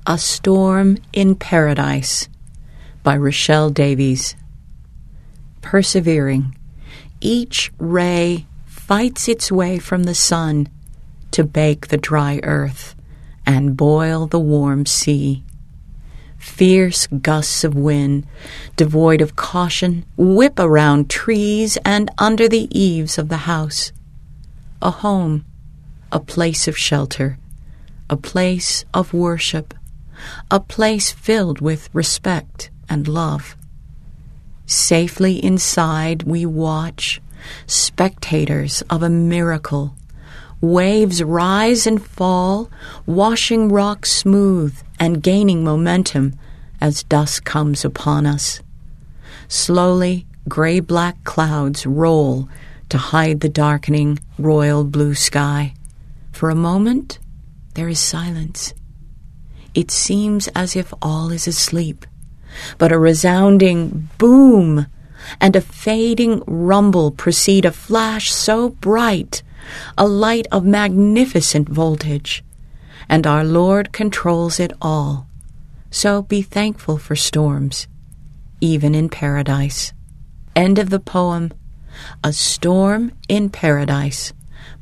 A Storm in Paradise by Rochelle Davies. Persevering, each ray fights its way from the sun to bake the dry earth and boil the warm sea. Fierce gusts of wind, devoid of caution, whip around trees and under the eaves of the house. A home, a place of shelter, a place of worship, a place filled with respect and love. Safely inside we watch, spectators of a miracle. Waves rise and fall, washing rocks smooth and gaining momentum as dusk comes upon us. Slowly, gray-black clouds roll to hide the darkening royal blue sky. For a moment, there is silence. It seems as if all is asleep, but a resounding boom and a fading rumble precede a flash so bright, a light of magnificent voltage, and our Lord controls it all. So be thankful for storms, even in paradise. End of the poem, A Storm in Paradise